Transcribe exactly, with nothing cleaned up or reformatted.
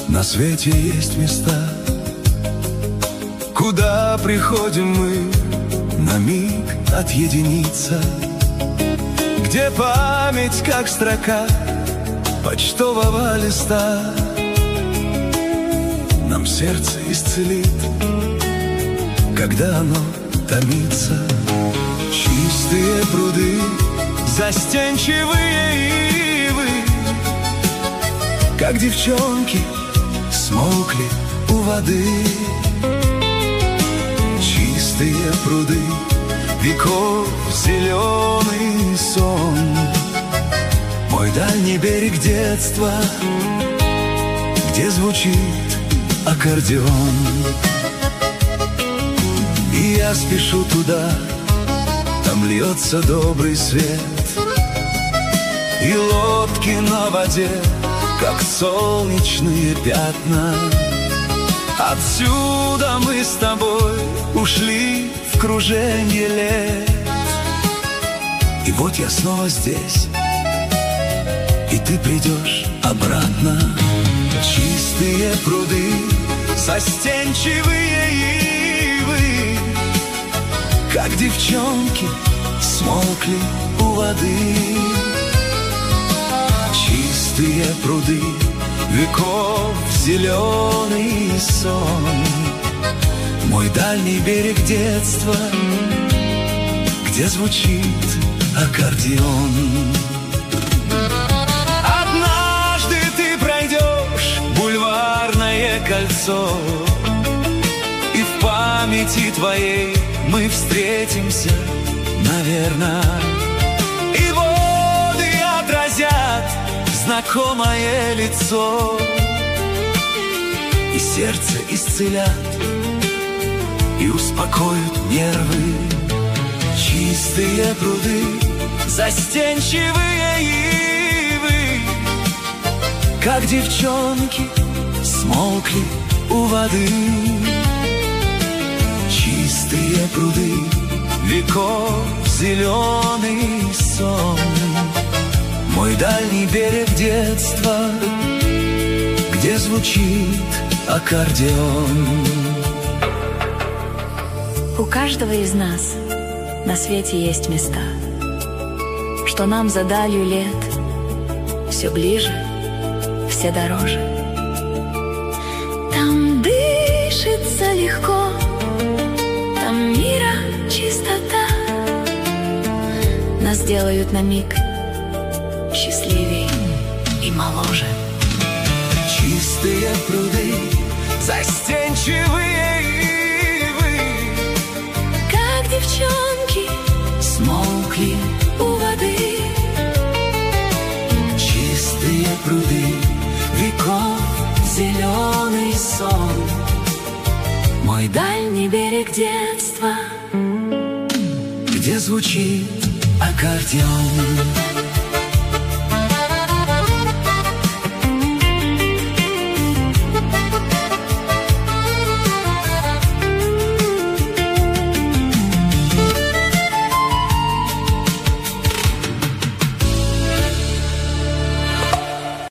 На свете есть места, куда приходим мы на миг отъединиться, где память, как строка почтового листа, нам сердце исцелит, когда оно томится. Чистые пруды, застенчивые ивы, как девчонки, смолкли у воды. Чистые пруды, веков зеленый сон, мой дальний берег детства, где звучит аккордеон. И я спешу туда, там льется добрый свет, и лодки на воде, как солнечные пятна. Отсюда мы с тобой ушли в круженье лет, и вот я снова здесь, и ты придешь обратно. Чистые пруды, застенчивые ивы, как девчонки, смолкли у воды. Чистые пруды, веков зеленый сон, мой дальний берег детства, где звучит аккордеон. Однажды ты пройдешь бульварное кольцо, и в памяти твоей мы встретимся, наверное. И воды отразят знакомое лицо, и сердце исцелят, и успокоят нервы. Чистые пруды, застенчивые ивы, как девчонки, смолкли у воды. Чистые пруды, веков зеленый сон, мой дальний берег детства, где звучит аккордеон. У каждого из нас на свете есть места, что нам за далью лет все ближе, все дороже. Там дышится легко, там мира чистота, нас делают на миг счастливей и моложе. Чистые пруды, застенчивые ивы, как девчонки, смолкли у воды. Чистые пруды, веков зеленый сон, мой дальний берег детства, где звучит аккордеон.